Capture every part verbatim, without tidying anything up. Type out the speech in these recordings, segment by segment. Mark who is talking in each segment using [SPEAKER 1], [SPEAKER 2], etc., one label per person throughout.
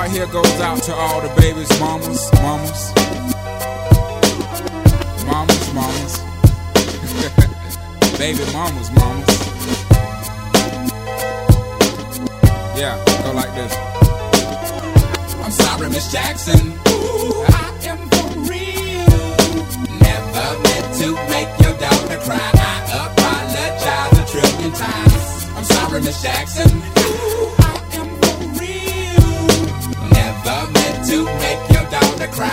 [SPEAKER 1] right here goes out to all the babies, mamas, mamas, mamas, mamas, baby mamas, mamas. Yeah, go like this. I'm sorry, Miss Jackson. Ooh, I am for real. Never meant to make your daughter cry. I apologize a trillion times. I'm sorry, Miss Jackson. Ooh, I am for real. Never meant to make your daughter cry. I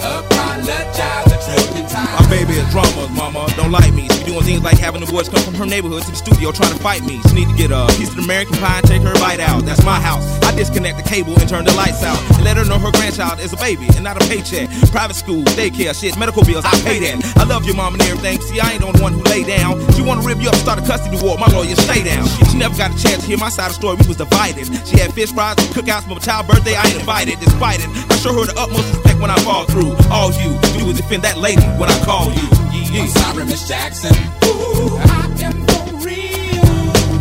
[SPEAKER 1] apologize a trillion times.
[SPEAKER 2] My baby is drama, mama, don't like me. She doing things like having the boys come from her neighborhood to the studio trying to fight me. She need to get a piece of the American pie and take her bite out. That's my house. I disconnect the cable and turn the lights out and let her know her grandchild is a baby and not a paycheck. Private school, daycare, shit, medical bills, I pay that. I love your mom and everything. See, I ain't the one who lay down. She wanna rip you up, start a custody war. My lawyer, stay down. She never got a chance to hear my side of the story. We was divided. She had fish fries and cookouts for my child's birthday. I ain't invited. Despite it, I show her the utmost respect when I fall through. All you do is defend that lady when I call you.
[SPEAKER 1] I'm sorry, Miss Jackson. Ooh, I am for real.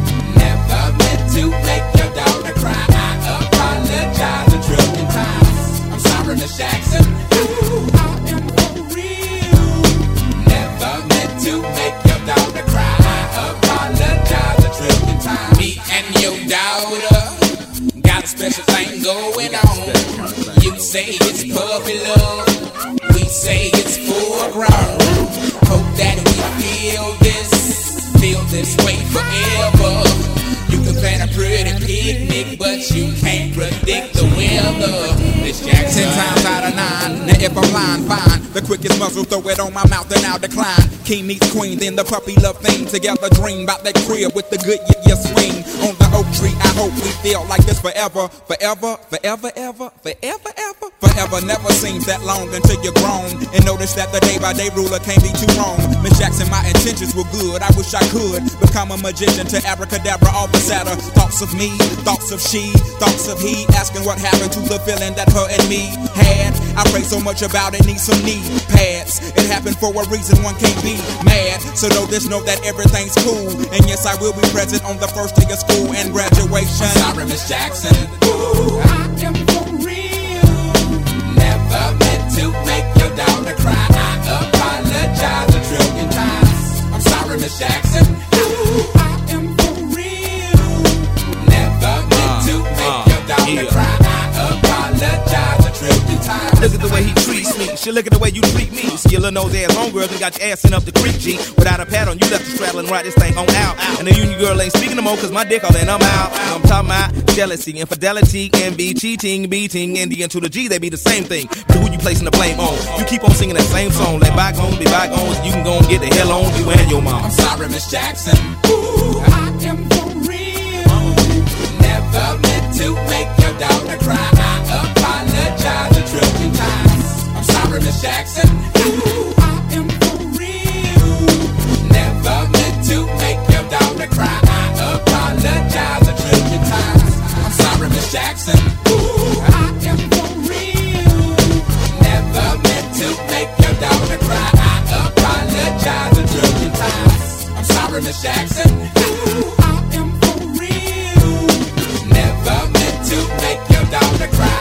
[SPEAKER 1] Never meant to make your daughter cry. I apologize a trillion times. I'm sorry, Miss Jackson. Ooh, I am for real. Never meant to make your daughter cry. I apologize a trillion times. Me and your daughter got a special thing going on. You say it's puppy love. We say it's full grown. Hope that we feel this, feel this way forever. You can plan a pretty picnic, but you can't predict the weather. This Jackson. Ten times out of nine, now if I'm lying, fine. The quickest muzzle, throw it on my mouth and I'll decline. King meets queen, then the puppy love thing. Together dream about that crib with the good yeah, yeah swing. On the oak tree, I hope we feel like this forever. Forever, forever, ever, forever, ever. Forever never seems that long until you're grown. And notice that the day by day ruler can't be too wrong. Miss Jackson, my intentions were good. I wish I could become a magician to abracadabra all the sadder. Thoughts of me, thoughts of she, thoughts of he. Asking what happened to the feeling that her and me had. I pray so much about it, need some knee pads. It happened for a reason, one can't be mad. So know this, know that everything's cool. And yes, I will be present on the first day of school and graduation. I'm sorry, Miss Jackson. Ooh, I am for real. Never meant to make your daughter cry. I apologize a trillion times. I'm sorry, Miss Jackson. Ooh, I am for real. Never meant uh, to make uh, your daughter yeah. cry. I apologize a trillion times.
[SPEAKER 2] Look at the way he treats me. She look at the way you treat me. Skillin' those ass homegirls and got your ass in up the creek, G. Without a pad on, you left the straddle and ride this thing on out. And the union girl ain't speaking no more, cause my dick all in, I'm out. I'm talking about jealousy, infidelity, envy, cheating, beating, and the N to the G, they be the same thing. But who you placing the blame on? You keep on singing that same song. Let bygones be bygones, you can go and get the hell on you and your mom.
[SPEAKER 1] I'm sorry, Miss Jackson. Ooh, I am for real. Never meant to make your daughter cry. I apologize a trillion times. I'm sorry, Miss Jackson. Ooh, I am for real. Never meant to make your daughter cry. I apologize a trillion times. I'm sorry, Miss Jackson. Ooh, I am for real. Never meant to make your daughter cry. I apologize a trillion times. I'm sorry, Miss Jackson. Ooh, I am for real. Never meant to make your daughter cry.